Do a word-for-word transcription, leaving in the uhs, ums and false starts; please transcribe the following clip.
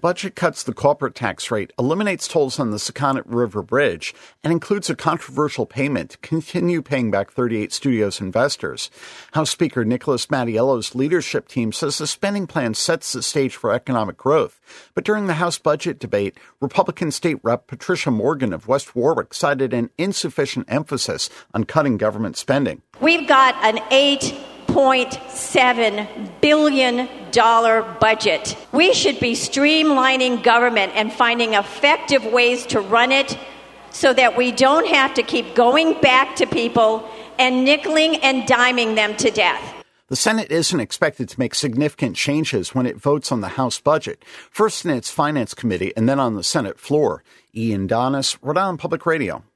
budget cuts the corporate tax rate, eliminates tolls on the Sakonnet River Bridge, and includes a controversial payment to continue paying back thirty-eight Studios investors. House Speaker Nicholas Mattiello's leadership team says the spending plan sets the stage for economic growth. But during the House budget debate, Republican State Rep Patricia Morgan of West Warwick cited an insufficient emphasis on cutting government spending. We've got an eight point seven billion dollars budget. We should be streamlining government and finding effective ways to run it so that we don't have to keep going back to people and nickeling and diming them to death. The Senate isn't expected to make significant changes when it votes on the House budget, first in its Finance Committee and then on the Senate floor. Ian Donis, Rhode Island Public Radio.